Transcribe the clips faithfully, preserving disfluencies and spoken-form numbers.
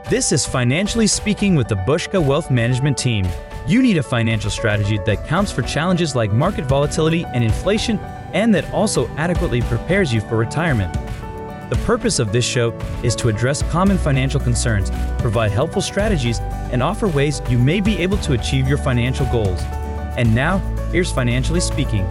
This is Financially Speaking with the Bushka Wealth Management team. You need a financial strategy that counts for challenges like market volatility and inflation, and that also adequately prepares you for retirement. The purpose of this show is to address common financial concerns, provide helpful strategies, and offer ways you may be able to achieve your financial goals. And now, here's Financially Speaking.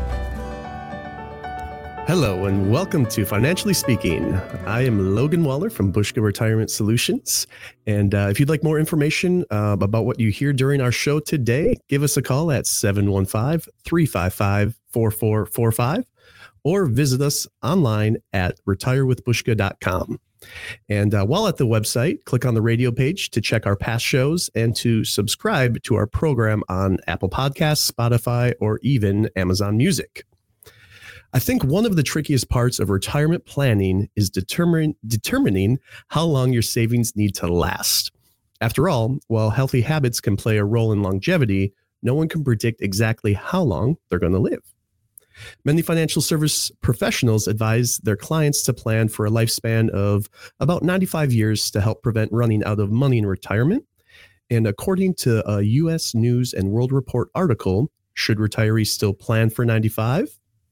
Hello and welcome to Financially Speaking. I am Logan Waller from Bushka Retirement Solutions. And uh, if you'd like more information uh, about what you hear during our show today, give us a call at seven one five, three five five, four four four five or visit us online at retire with bushka dot com. And uh, while at the website, click on the radio page to check our past shows and to subscribe to our program on Apple Podcasts, Spotify, or even Amazon Music. I think one of the trickiest parts of retirement planning is determine, determining how long your savings need to last. After all, while healthy habits can play a role in longevity, no one can predict exactly how long they're going to live. Many financial service professionals advise their clients to plan for a lifespan of about ninety-five years to help prevent running out of money in retirement. And according to a U S News and World Report article, should retirees still plan for ninety-five?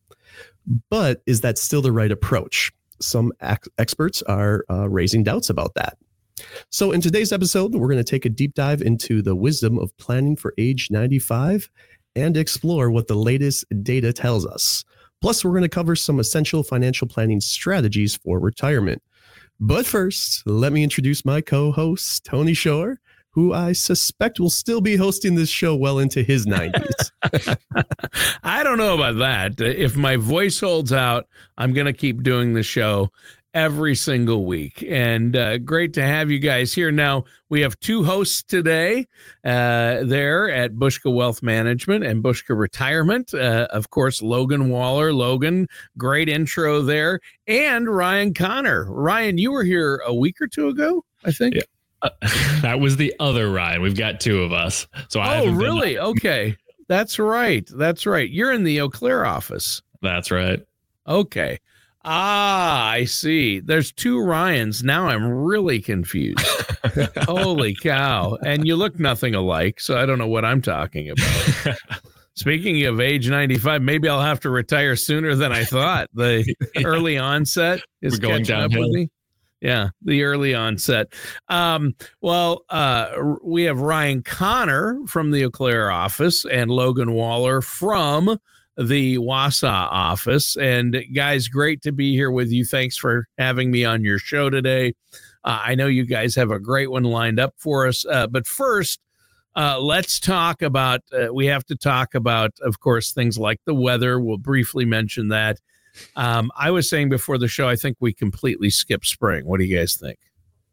But is that still the right approach? Some ex- experts are uh, raising doubts about that. So in today's episode, we're going to take a deep dive into the wisdom of planning for age ninety-five and explore what the latest data tells us. Plus, we're going to cover some essential financial planning strategies for retirement. But first, let me introduce my co-host, Tony Shore, who I suspect will still be hosting this show well into his nineties. I don't know about that. If my voice holds out, I'm going to keep doing the show every single week. And uh, great to have you guys here. Now, we have two hosts today uh, there at Bushka Wealth Management and Bushka Retirement. Uh, of course, Logan Waller. Logan, great intro there. And Ryan Connor. Ryan, you were here a week or two ago, I think. Yeah. Uh, that was the other Ryan. We've got two of us. So I Oh, really? Been... Okay. That's right. That's right. You're in the Eau Claire office. That's right. Okay. Ah, I see. There's two Ryans. Now I'm really confused. Holy cow. And you look nothing alike, so I don't know what I'm talking about. Speaking of age ninety-five, maybe I'll have to retire sooner than I thought. The yeah. early onset is We're going catching downhill. up with me. Yeah, the early onset. Um, well, uh, we have Ryan Connor from the Eau Claire office and Logan Waller from the Wausau office. And guys, great to be here with you. Thanks for having me on your show today. Uh, I know you guys have a great one lined up for us. Uh, but first, uh, let's talk about, uh, we have to talk about, of course, things like the weather. We'll briefly mention that. Um, I was saying before the show, I think we completely skipped spring. What do you guys think?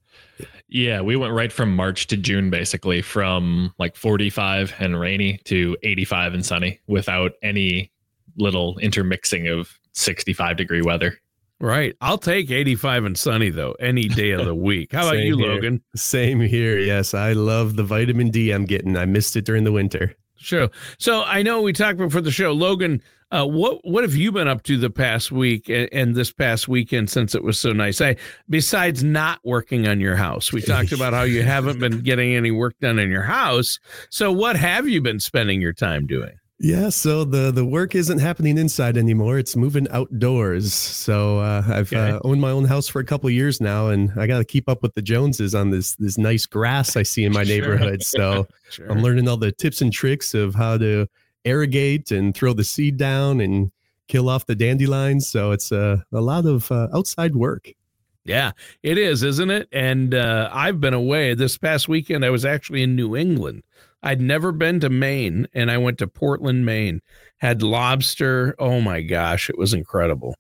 Yeah, we went right from March to June, basically from like forty-five and rainy to eighty-five and sunny without any little intermixing of sixty-five degree weather. Right. I'll take eighty-five and sunny, though, any day of the week. How about Same you, here. Logan? Same here. Yes, I love the vitamin D I'm getting. I missed it during the winter. Sure. So I know we talked before the show. Logan, uh, what what have you been up to the past week and, and this past weekend since it was so nice? I, besides not working on your house, we talked about how you haven't been getting any work done in your house. So what have you been spending your time doing? Yeah, so the, the work isn't happening inside anymore. It's moving outdoors. So uh, I've Okay. uh, owned my own house for a couple of years now, and I got to keep up with the Joneses on this this nice grass I see in my Sure. neighborhood. So Sure. I'm learning all the tips and tricks of how to irrigate and throw the seed down and kill off the dandelions. So it's uh, a lot of uh, outside work. Yeah, it is, isn't it? And uh, I've been away. This past weekend, I was actually in New England. I'd never been to Maine, and I went to Portland, Maine. Had lobster. Oh, my gosh. It was incredible.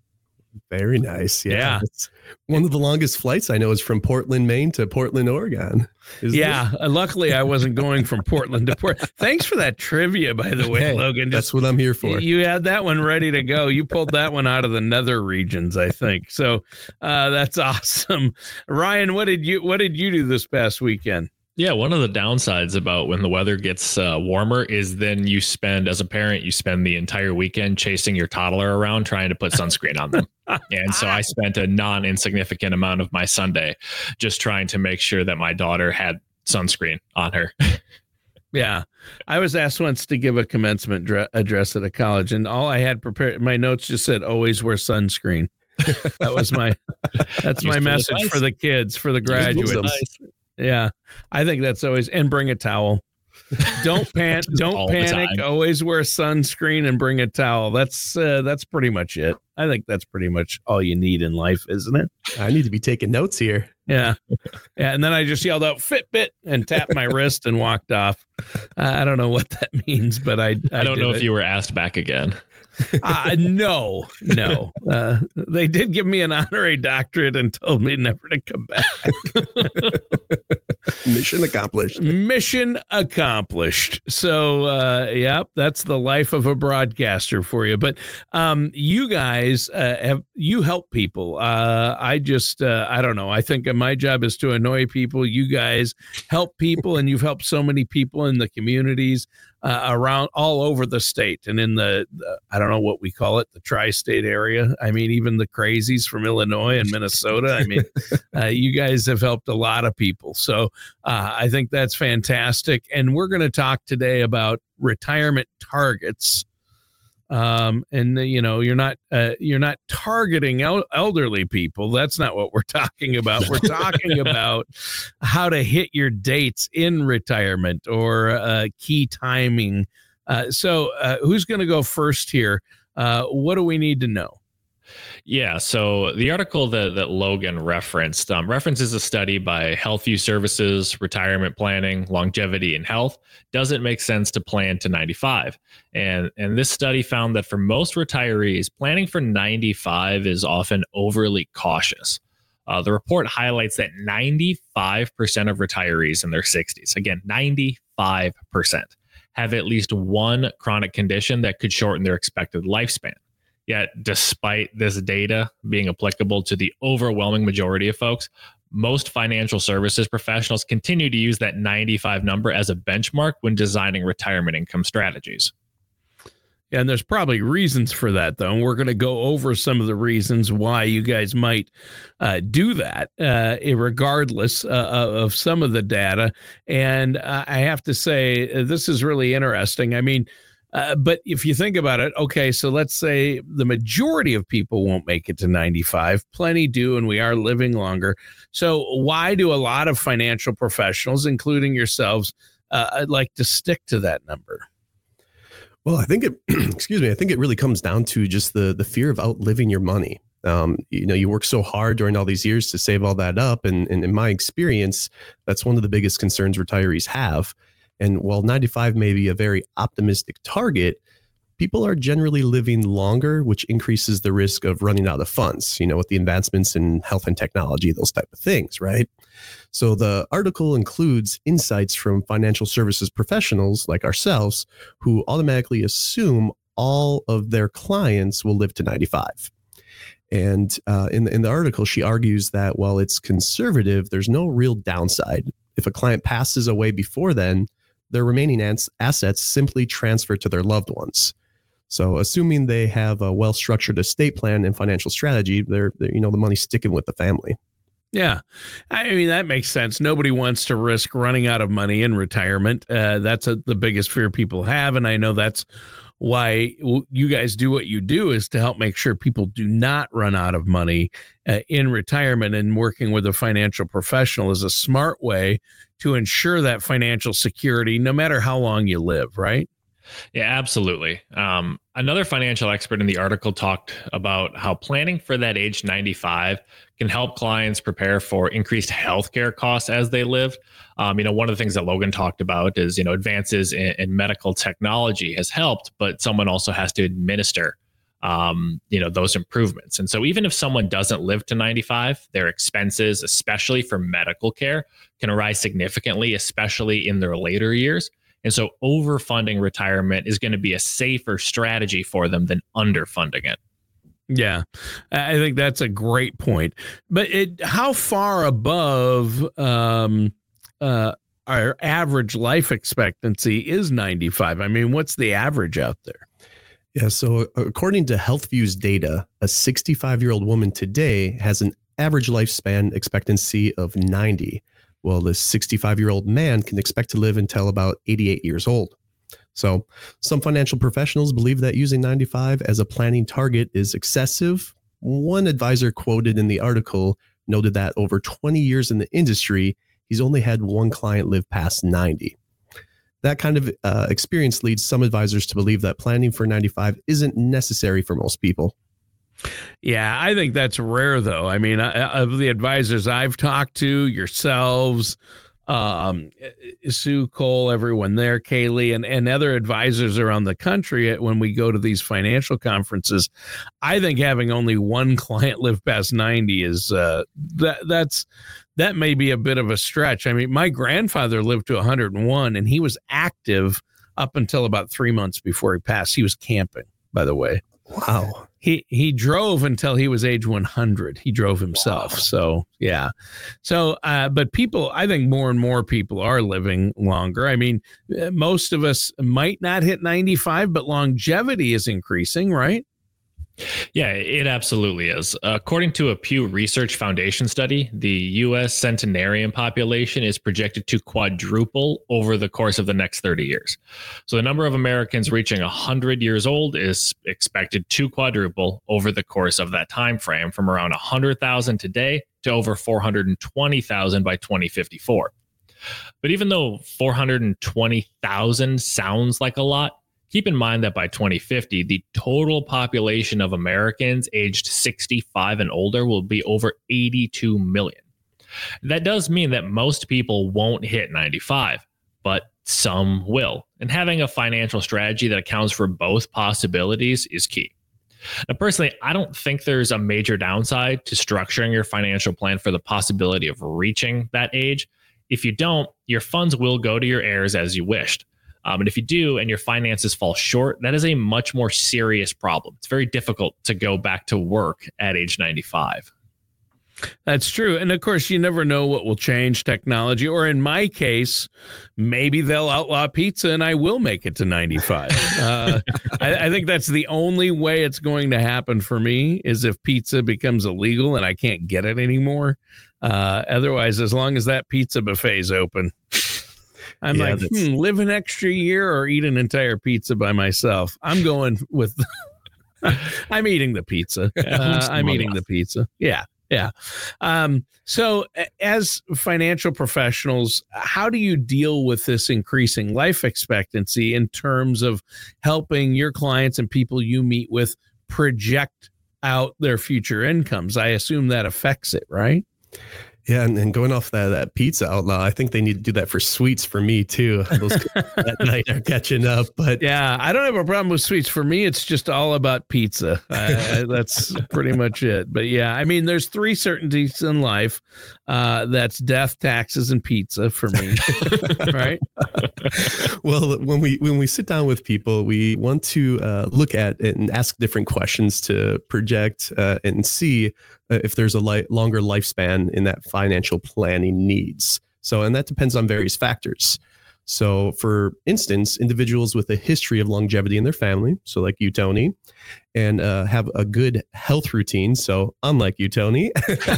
Very nice. Yeah. Yeah. It's one of the longest flights I know is from Portland, Maine to Portland, Oregon. Isn't Yeah. Uh, luckily, I wasn't going from Portland to Port. Thanks for that trivia, by the way, Hey, Logan. that's what I'm here for. You had that one ready to go. You pulled that one out of the nether regions, I think. So uh, that's awesome. Ryan, what did you what did you do this past weekend? Yeah, one of the downsides about when the weather gets uh, warmer is then you spend, as a parent, you spend the entire weekend chasing your toddler around trying to put sunscreen on them. And so I spent a non-insignificant amount of my Sunday just trying to make sure that my daughter had sunscreen on her. Yeah. I was asked once to give a commencement dre- address at a college, and all I had prepared, my notes just said, always wear sunscreen. That was my, that's my message for the kids, for the graduates. Yeah, I think that's always, and bring a towel. Don't pan, don't panic. Always wear sunscreen and bring a towel. That's uh, that's pretty much it. I think that's pretty much all you need in life, isn't it? I need to be taking notes here. Yeah, yeah. And then I just yelled out Fitbit and tapped my wrist and walked off. Uh, I don't know what that means, but I I, I don't know it. if you were asked back again. Uh, no, no. Uh, they did give me an honorary doctorate and told me never to come back. Mission accomplished. Mission accomplished. So, uh, yep, that's the life of a broadcaster for you. But um, you guys uh, have you help people. Uh, I just, uh, I don't know. I think my job is to annoy people. You guys help people, and you've helped so many people in the communities uh, around all over the state and in the, the, I don't know what we call it, the tri-state area. I mean, even the crazies from Illinois and Minnesota. I mean, uh, you guys have helped a lot of people. So uh, I think that's fantastic. And we're going to talk today about retirement targets. Um, and uh, you know, you're not, uh, you're not targeting el- elderly people. That's not what we're talking about. We're talking about how to hit your dates in retirement or uh, key timing. Uh, so uh, who's going to go first here? Uh, what do we need to know? Yeah, so the article that, that Logan referenced um, references a study by HealthView Services, Retirement Planning, Longevity, and Health. Does it make sense to plan to ninety-five? And, and this study found that for most retirees, planning for ninety-five is often overly cautious. Uh, the report highlights that ninety-five percent of retirees in their sixties, again, ninety-five percent, have at least one chronic condition that could shorten their expected lifespan. Yet, despite this data being applicable to the overwhelming majority of folks, most financial services professionals continue to use that ninety-five number as a benchmark when designing retirement income strategies. And there's probably reasons for that, though. And we're going to go over some of the reasons why you guys might uh, do that, uh, regardless uh, of some of the data. And uh, I have to say, uh, this is really interesting. I mean, Uh, but if you think about it, okay, so let's say the majority of people won't make it to ninety-five. Plenty do, and we are living longer. So why do a lot of financial professionals, including yourselves, uh, like to stick to that number? Well, I think it, excuse me, I think it really comes down to just the the fear of outliving your money. Um, you know, you work so hard during all these years to save all that up. And, and in my experience, that's one of the biggest concerns retirees have. And while ninety-five may be a very optimistic target, people are generally living longer, which increases the risk of running out of funds, you know, with the advancements in health and technology, those type of things, right? So the article includes insights from financial services professionals like ourselves who automatically assume all of their clients will live to ninety-five. And uh, in, the, in the article, she argues that while it's conservative, there's no real downside. If a client passes away before then, their remaining ans- assets simply transfer to their loved ones. So assuming they have a well-structured estate plan and financial strategy, they're, they're, you know, the money's sticking with the family. Yeah. I mean, that makes sense. Nobody wants to risk running out of money in retirement. Uh, that's a, the biggest fear people have. And I know that's why you guys do what you do, is to help make sure people do not run out of money uh, in retirement. And working with a financial professional is a smart way to ensure that financial security, no matter how long you live, right? Yeah, absolutely. Um, another financial expert in the article talked about how planning for that age ninety-five can help clients prepare for increased healthcare costs as they live. Um, you know, one of the things that Logan talked about is, you know, advances in, in medical technology has helped, but someone also has to administer, um, you know, those improvements. And so even if someone doesn't live to ninety-five, their expenses, especially for medical care, can rise significantly, especially in their later years. And so overfunding retirement is going to be a safer strategy for them than underfunding it. Yeah, I think that's a great point. But it, how far above um, uh, our average life expectancy is ninety-five. I mean, what's the average out there? Yeah, so according to HealthView's data, a sixty-five-year-old woman today has an average lifespan expectancy of ninety, while the sixty-five-year-old man can expect to live until about eighty-eight years old. So some financial professionals believe that using ninety-five as a planning target is excessive. One advisor quoted in the article noted that over twenty years in the industry, he's only had one client live past ninety. That kind of uh, experience leads some advisors to believe that planning for ninety-five isn't necessary for most people. Yeah, I think that's rare, though. I mean, uh, of the advisors I've talked to, yourselves, um, Sue Cole, everyone there, Kaylee, and, and other advisors around the country, when we go to these financial conferences, I think having only one client live past ninety is uh, that that's that may be a bit of a stretch. I mean, my grandfather lived to one hundred one, and he was active up until about three months before he passed. He was camping, by the way. Wow. He he drove until he was age one hundred. He drove himself. Wow. So, yeah. So, uh, but people, I think more and more people are living longer. I mean, most of us might not hit ninety-five, but longevity is increasing, right? Yeah, it absolutely is. According to a Pew Research Foundation study, the U S centenarian population is projected to quadruple over the course of the next thirty years. So the number of Americans reaching one hundred years old is expected to quadruple over the course of that time frame, from around one hundred thousand today to over four hundred twenty thousand by twenty fifty-four. But even though four hundred twenty thousand sounds like a lot, keep in mind that by twenty fifty, the total population of Americans aged sixty-five and older will be over eighty-two million. That does mean that most people won't hit ninety-five, but some will. And having a financial strategy that accounts for both possibilities is key. Now, personally, I don't think there's a major downside to structuring your financial plan for the possibility of reaching that age. If you don't, your funds will go to your heirs as you wished. Um, and if you do and your finances fall short, that is a much more serious problem. It's very difficult to go back to work at age ninety-five. That's true. And of course, you never know what will change technology. Or in my case, maybe they'll outlaw pizza and I will make it to ninety-five. uh, I, I think that's the only way it's going to happen for me, is if pizza becomes illegal and I can't get it anymore. Uh, otherwise, as long as that pizza buffet is open, I'm yeah, like, hmm, live an extra year or eat an entire pizza by myself. I'm going with, I'm eating the pizza. Uh, I'm eating the pizza. Yeah. Yeah. Um, so as financial professionals, how do you deal with this increasing life expectancy in terms of helping your clients and people you meet with project out their future incomes? I assume that affects it, right? Yeah, and, and going off that, that pizza outlaw, I think they need to do that for sweets for me too. Those that night are catching up. But yeah, I don't have a problem with sweets. For me, it's just all about pizza. I, I, that's pretty much it. But yeah, I mean, there's three certainties in life. Uh, that's death, taxes, and pizza for me. Right? Well, when we when we sit down with people, we want to uh, look at it and ask different questions to project uh, and see if there's a li- longer lifespan in that financial planning needs. So, and that depends on various factors. So, for instance, individuals with a history of longevity in their family, so like you, Tony, and uh, have a good health routine. So, unlike you, Tony.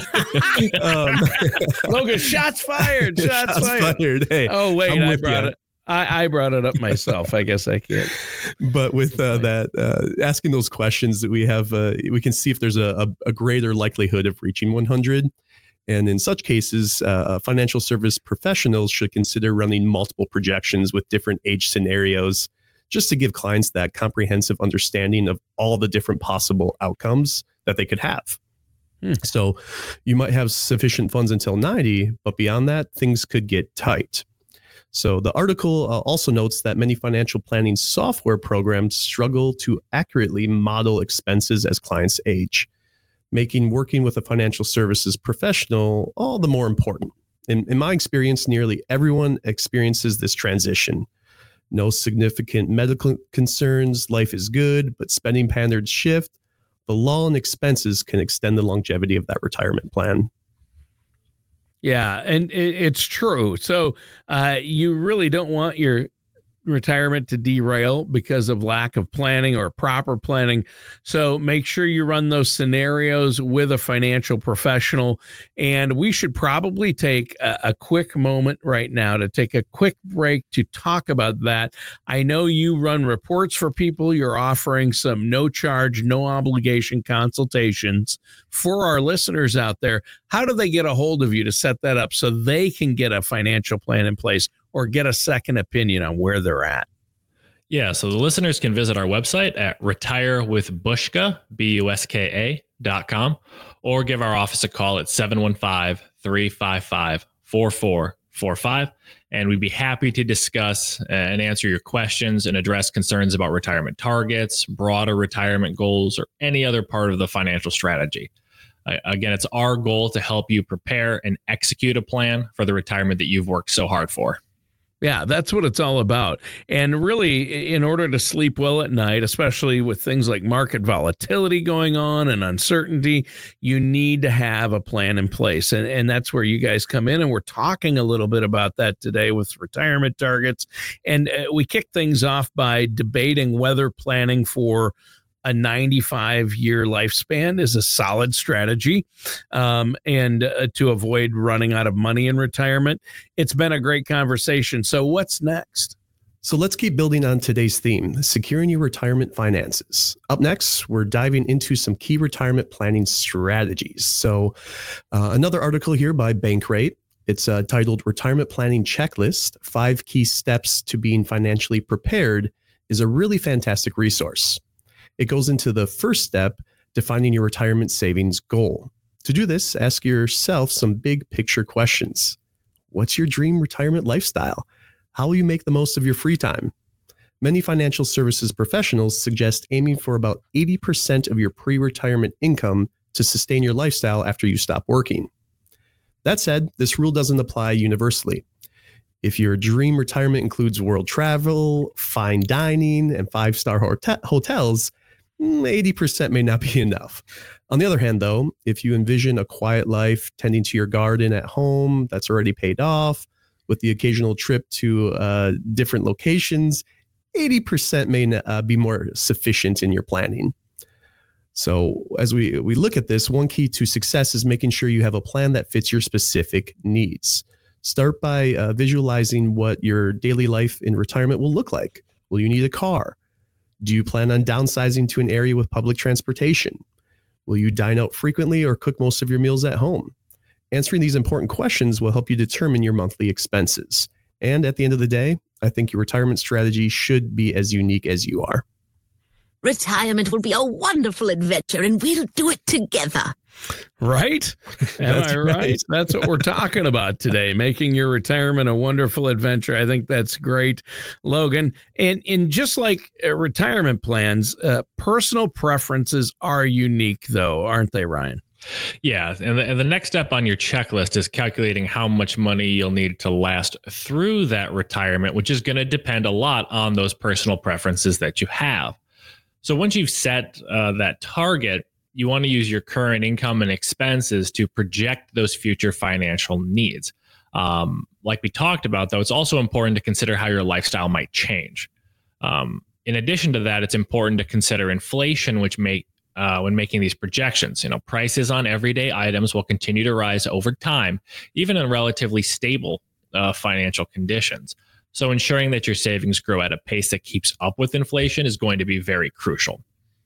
um, Logan, shots fired. Shots, shots fired. fired. Hey, oh, wait, I brought you. it. I, I brought it up myself. I guess I can't. But with uh, that, uh, asking those questions, that we have, uh, we can see if there's a, a, a greater likelihood of reaching one hundred. And in such cases, uh, financial service professionals should consider running multiple projections with different age scenarios, just to give clients that comprehensive understanding of all the different possible outcomes that they could have. Hmm. So you might have sufficient funds until ninety, but beyond that, things could get tight. So the article uh, also notes that many financial planning software programs struggle to accurately model expenses as clients age, making working with a financial services professional all the more important. In, in my experience, nearly everyone experiences this transition. No significant medical concerns, life is good, but spending patterns shift. The law and expenses can extend the longevity of that retirement plan. Yeah, and it, it's true. So uh, you really don't want your retirement to derail because of lack of planning or proper planning. So make sure you run those scenarios with a financial professional. And we should probably take a, a quick moment right now to take a quick break to talk about that. I know you run reports for people. You're offering some no charge, no obligation consultations for our listeners out there. How do they get a hold of you to set that up so they can get a financial plan in place or get a second opinion on where they're at? Yeah, so the listeners can visit our website at retire with bushka, B U S K A dot com, or give our office a call at seven one five, three five five, four four four five. And we'd be happy to discuss and answer your questions and address concerns about retirement targets, broader retirement goals, or any other part of the financial strategy. Uh, again, it's our goal to help you prepare and execute a plan for the retirement that you've worked so hard for. Yeah, that's what it's all about. And really, in order to sleep well at night, especially with things like market volatility going on and uncertainty, you need to have a plan in place. And, and that's where you guys come in. And we're talking a little bit about that today with retirement targets. And uh, we kick things off by debating whether planning for a ninety-five year lifespan is a solid strategy um, and uh, to avoid running out of money in retirement. It's been a great conversation. So what's next? So let's keep building on today's theme, securing your retirement finances. Up next, we're diving into some key retirement planning strategies. So uh, another article here by Bankrate. It's uh, titled Retirement Planning Checklist, Five Key Steps to Being Financially Prepared, is a really fantastic resource. It goes into the first step, defining your retirement savings goal. To do this, ask yourself some big picture questions. What's your dream retirement lifestyle? How will you make the most of your free time? Many financial services professionals suggest aiming for about eighty percent of your pre-retirement income to sustain your lifestyle after you stop working. That said, this rule doesn't apply universally. If your dream retirement includes world travel, fine dining, and five-star hote- hotels, eighty percent may not be enough. On the other hand, though, if you envision a quiet life tending to your garden at home that's already paid off, with the occasional trip to uh, different locations, eighty percent may uh, be more sufficient in your planning. So as we, we look at this, one key to success is making sure you have a plan that fits your specific needs. Start by uh, visualizing what your daily life in retirement will look like. Will you need a car? Do you plan on downsizing to an area with public transportation? Will you dine out frequently or cook most of your meals at home? Answering these important questions will help you determine your monthly expenses. And at the end of the day, I think your retirement strategy should be as unique as you are. Retirement will be a wonderful adventure, and we'll do it together. Right? Am I right? right. That's what we're talking about today, making your retirement a wonderful adventure. I think that's great, Logan. And, and just like uh, retirement plans, uh, personal preferences are unique, though, aren't they, Ryan? Yeah. And the, and the next step on your checklist is calculating how much money you'll need to last through that retirement, which is going to depend a lot on those personal preferences that you have. So once you've set uh, that target, you want to use your current income and expenses to project those future financial needs. Um, like we talked about, though, it's also important to consider how your lifestyle might change. Um, in addition to that, it's important to consider inflation, which make uh, when making these projections. You know, prices on everyday items will continue to rise over time, even in relatively stable uh, financial conditions. So ensuring that your savings grow at a pace that keeps up with inflation is going to be very crucial.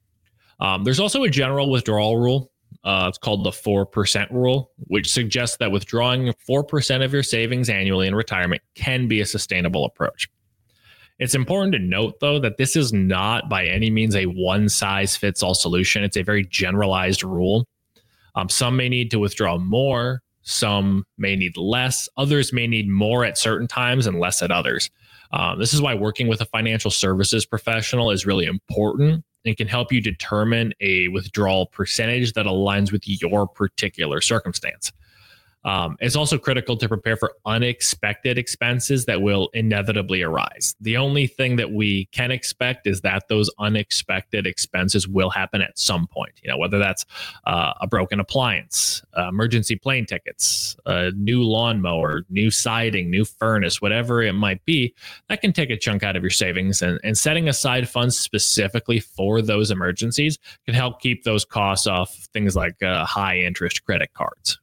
Um, there's also a general withdrawal rule. Uh, it's called the four percent rule, which suggests that withdrawing four percent of your savings annually in retirement can be a sustainable approach. It's important to note, though, that this is not by any means a one-size-fits-all solution. It's a very generalized rule. Um, some may need to withdraw more. Some may need less. Others may need more at certain times and less at others. Um, this is why working with a financial services professional is really important. It can help you determine a withdrawal percentage that aligns with your particular circumstance. Um, it's also critical to prepare for unexpected expenses that will inevitably arise. The only thing that we can expect is that those unexpected expenses will happen at some point. You know, whether that's uh, a broken appliance, uh, emergency plane tickets, a new lawnmower, new siding, new furnace, whatever it might be, that can take a chunk out of your savings. And, and setting aside funds specifically for those emergencies can help keep those costs off things like uh, high interest credit cards.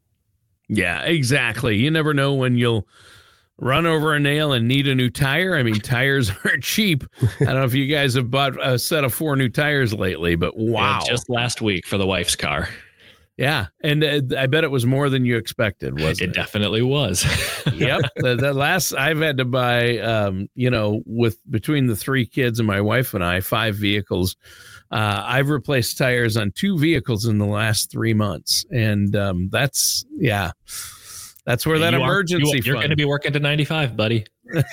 Yeah, exactly. You never know when you'll run over a nail and need a new tire. I mean, tires are cheap. I don't know if you guys have bought a set of four new tires lately, but wow. Yeah, just last week for the wife's car. Yeah. And uh, I bet it was more than you expected, wasn't it? It definitely was. Yep. The, the last I've had to buy, um, you know, with between the three kids and my wife and I, five vehicles. Uh, I've replaced tires on two vehicles in the last three months. And um, that's, yeah, that's where that you emergency are, you, You're going to be working to ninety-five, buddy.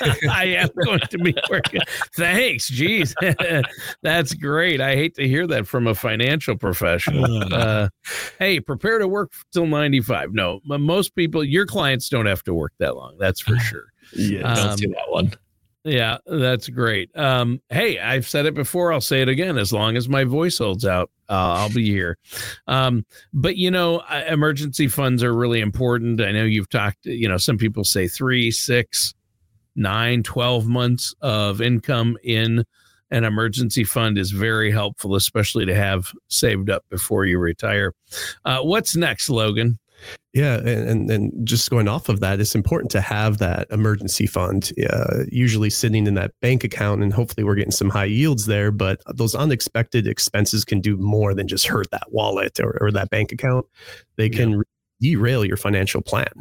I am going to be working. Thanks. Geez. That's great. I hate to hear that from a financial professional. Uh, hey, prepare to work till ninety-five. No, most people, your clients don't have to work that long. That's for sure. Yeah, don't um, see that one. Yeah, that's great. Um, hey, I've said it before. I'll say it again. As long as my voice holds out, uh, I'll be here. Um, but, you know, emergency funds are really important. I know you've talked, you know, some people say three, six, nine, twelve months of income in an emergency fund is very helpful, especially to have saved up before you retire. Uh, what's next, Logan? Yeah, and, and just going off of that, it's important to have that emergency fund, uh, usually sitting in that bank account, and hopefully we're getting some high yields there. But those unexpected expenses can do more than just hurt that wallet or, or that bank account. They can yeah. derail your financial plan.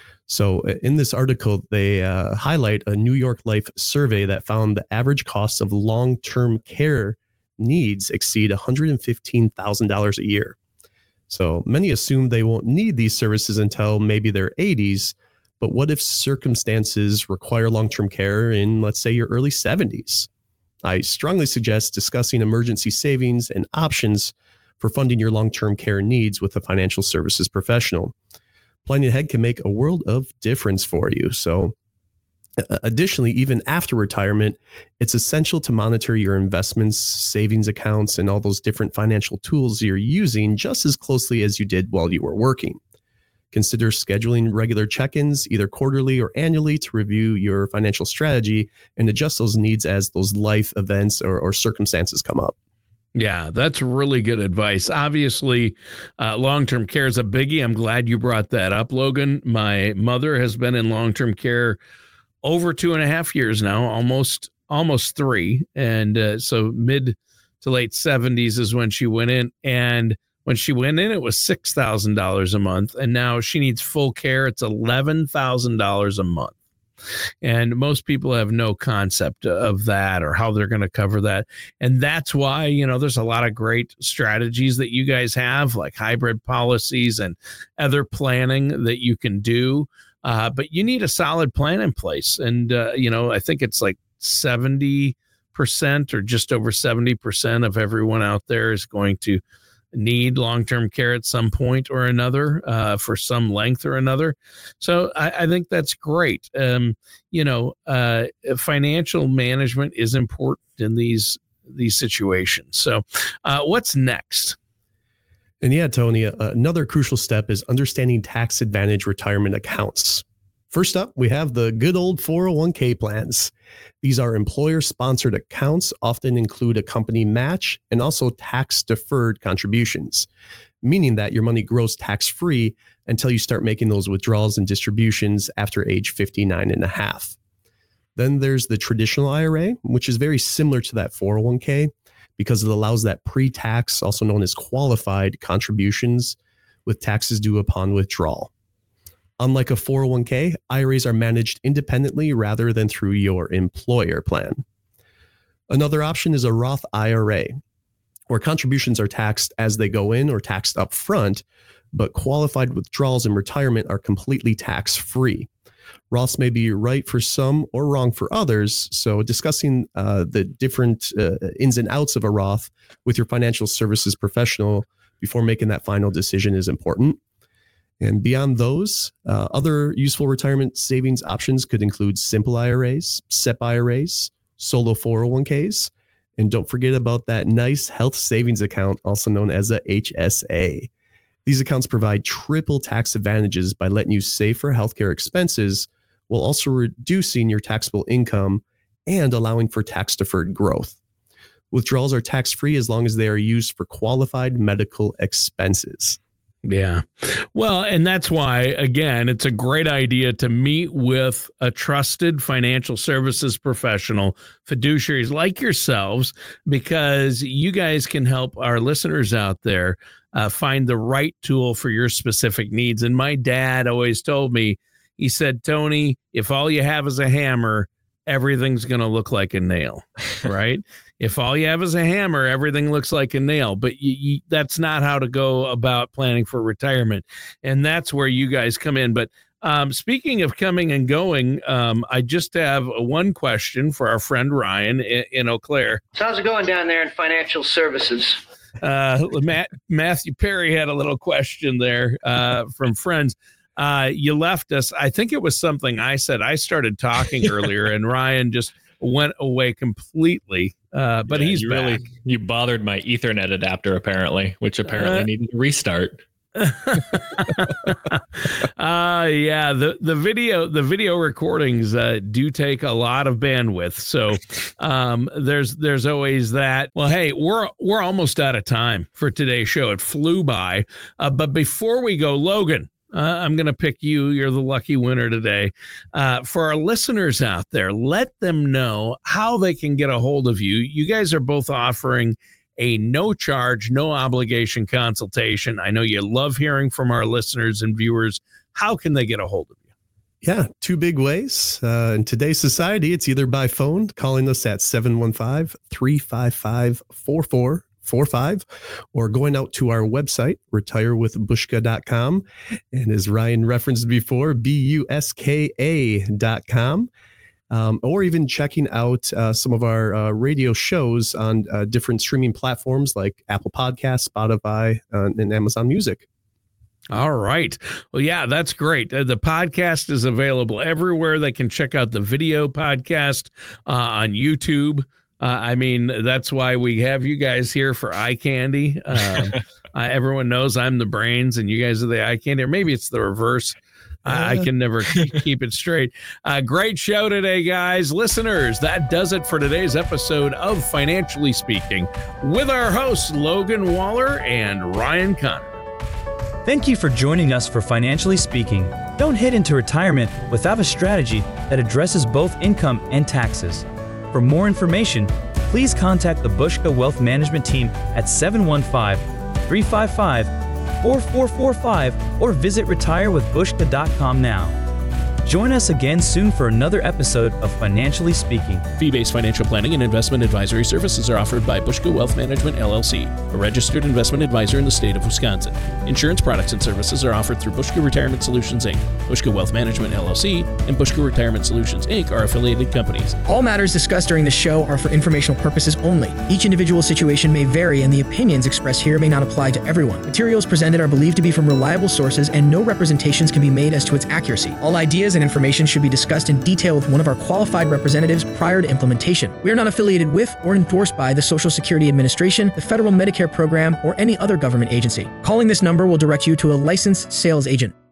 So in this article, they uh, highlight a New York Life survey that found the average cost of long-term care needs exceed one hundred fifteen thousand dollars a year. So many assume they won't need these services until maybe their eighties. But what if circumstances require long-term care in, let's say, your early seventies? I strongly suggest discussing emergency savings and options for funding your long-term care needs with a financial services professional. Planning ahead can make a world of difference for you. So additionally, even after retirement, it's essential to monitor your investments, savings accounts, and all those different financial tools you're using just as closely as you did while you were working. Consider scheduling regular check-ins, either quarterly or annually, to review your financial strategy and adjust those needs as those life events or, or circumstances come up. Yeah, that's really good advice. Obviously, uh, long-term care is a biggie. I'm glad you brought that up, Logan. My mother has been in long-term care over two and a half years now, almost almost three. And uh, so mid to late seventies is when she went in. And when she went in, it was six thousand dollars a month. And now she needs full care. It's eleven thousand dollars a month. And most people have no concept of that or how they're going to cover that. And that's why, you know, there's a lot of great strategies that you guys have, like hybrid policies and other planning that you can do. Uh, but you need a solid plan in place. And, uh, you know, I think it's like seventy percent or just over seventy percent of everyone out there is going to need long-term care at some point or another, uh, for some length or another. So I, I think that's great. Um, you know, uh, financial management is important in these, these situations. So uh, what's next? And yeah, Tony, uh, another crucial step is understanding tax advantage retirement accounts. First up, we have the good old four oh one k plans. These are employer-sponsored accounts, often include a company match and also tax-deferred contributions, meaning that your money grows tax-free until you start making those withdrawals and distributions after age fifty-nine and a half. Then there's the traditional I R A, which is very similar to that four oh one k because it allows that pre-tax, also known as qualified contributions, with taxes due upon withdrawal. Unlike a four oh one k, I R As are managed independently rather than through your employer plan. Another option is a Roth I R A, where contributions are taxed as they go in or taxed up front, but qualified withdrawals in retirement are completely tax-free. Roths may be right for some or wrong for others, so discussing uh, the different uh, ins and outs of a Roth with your financial services professional before making that final decision is important. And beyond those, uh, other useful retirement savings options could include simple I R As, S E P I R As, solo four oh one k's, and don't forget about that nice health savings account, also known as a H S A. These accounts provide triple tax advantages by letting you save for healthcare expenses while also reducing your taxable income and allowing for tax-deferred growth. Withdrawals are tax-free as long as they are used for qualified medical expenses. Yeah. Well, and that's why, again, it's a great idea to meet with a trusted financial services professional, fiduciaries like yourselves, because you guys can help our listeners out there uh, find the right tool for your specific needs. And my dad always told me, he said, Tony, if all you have is a hammer, everything's going to look like a nail, right? If all you have is a hammer, everything looks like a nail, but you, you, that's not how to go about planning for retirement. And that's where you guys come in. But um, speaking of coming and going, um, I just have one question for our friend Ryan in, in Eau Claire. So how's it going down there in financial services? Uh, Matt, Matthew Perry had a little question there uh, from friends. Uh, you left us. I think it was something I said. I started talking earlier and Ryan just went away completely. Uh, but yeah, he's you back. Really, you bothered my Ethernet adapter apparently, which apparently uh, needed to restart. uh yeah the the video the video recordings uh do take a lot of bandwidth, so um there's there's always that. Well, hey, we're we're almost out of time for today's show. It flew by, uh, but before we go, Logan, Uh, I'm going to pick you. You're the lucky winner today. Uh, for our listeners out there, let them know how they can get a hold of you. You guys are both offering a no charge, no obligation consultation. I know you love hearing from our listeners and viewers. How can they get a hold of you? Yeah, two big ways. Uh, in today's society, it's either by phone, calling us at seven one five, three five five, four four four five, or going out to our website, retire with bushka dot com. And as Ryan referenced before, B U S K A dot com. Um, or even checking out uh, some of our uh, radio shows on uh, different streaming platforms like Apple Podcasts, Spotify, uh, and Amazon Music. All right. Well, yeah, that's great. Uh, the podcast is available everywhere. They can check out the video podcast uh, on YouTube. Uh, I mean, that's why we have you guys here for eye candy. Um, uh, everyone knows I'm the brains and you guys are the eye candy, or maybe it's the reverse. I, I can never keep it straight. Uh, great show today, guys. Listeners, that does it for today's episode of Financially Speaking with our hosts, Logan Waller and Ryan Connor. Thank you for joining us for Financially Speaking. Don't head into retirement without a strategy that addresses both income and taxes. For more information, please contact the Bushka Wealth Management Team at seven one five, three five five, four four four five or visit retire with bushka dot com now. Join us again soon for another episode of Financially Speaking. Fee-based financial planning and investment advisory services are offered by Bushka Wealth Management, L L C, a registered investment advisor in the state of Wisconsin. Insurance products and services are offered through Bushka Retirement Solutions, Incorporated. Bushka Wealth Management, L L C, and Bushka Retirement Solutions, Incorporated are affiliated companies. All matters discussed during the show are for informational purposes only. Each individual situation may vary, and the opinions expressed here may not apply to everyone. Materials presented are believed to be from reliable sources, and no representations can be made as to its accuracy. All ideas and information should be discussed in detail with one of our qualified representatives prior to implementation. We are not affiliated with or endorsed by the Social Security Administration, the Federal Medicare Program, or any other government agency. Calling this number will direct you to a licensed sales agent.